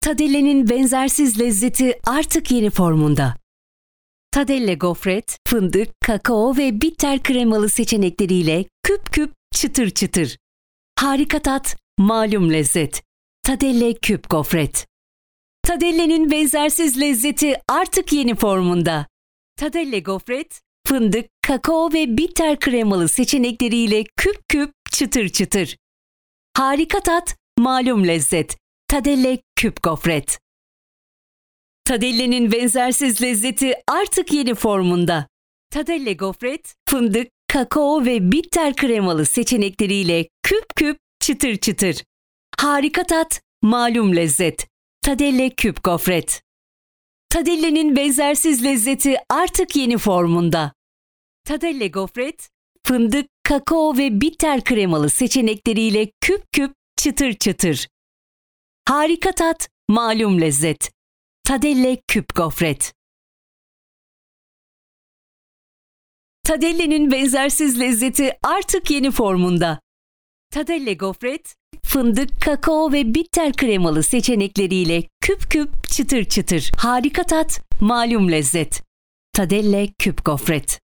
Tadelle'nin benzersiz lezzeti artık yeni formunda. Tadelle gofret, fındık, kakao ve bitter kremalı seçenekleriyle küp küp çıtır çıtır. Harika tat, malum lezzet. Tadelle küp gofret. Tadelle'nin benzersiz lezzeti artık yeni formunda. Tadelle gofret, fındık, kakao ve bitter kremalı seçenekleriyle küp küp çıtır çıtır. Harika tat, malum lezzet. Tadelle küp gofret. Tadelle'nin benzersiz lezzeti artık yeni formunda. Tadelle gofret, fındık, kakao ve bitter kremalı seçenekleriyle küp küp çıtır çıtır. Harika tat, malum lezzet. Tadelle küp gofret. Tadelle'nin benzersiz lezzeti artık yeni formunda. Tadelle gofret, fındık, kakao ve bitter kremalı seçenekleriyle küp küp çıtır çıtır. Harika tat, malum lezzet. Tadelle küp gofret. Tadelle'nin benzersiz lezzeti artık yeni formunda. Tadelle gofret, fındık, kakao ve bitter kremalı seçenekleriyle küp küp çıtır çıtır. Harika tat, malum lezzet. Tadelle küp gofret.